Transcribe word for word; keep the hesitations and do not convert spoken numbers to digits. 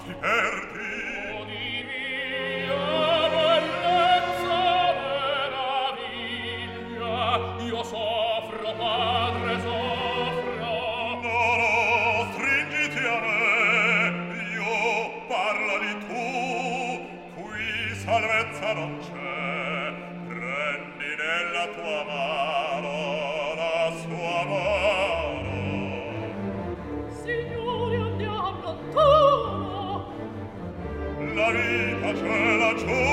ti perdi. O di mia bellezza meraviglia, io soffro, padre, soffro. No, no, stringiti a me, io parlali tu, qui salvezza non c'è, prendi nella tua mano la sua mano. Signore, andiamo lontano. La vita c'è laggiù,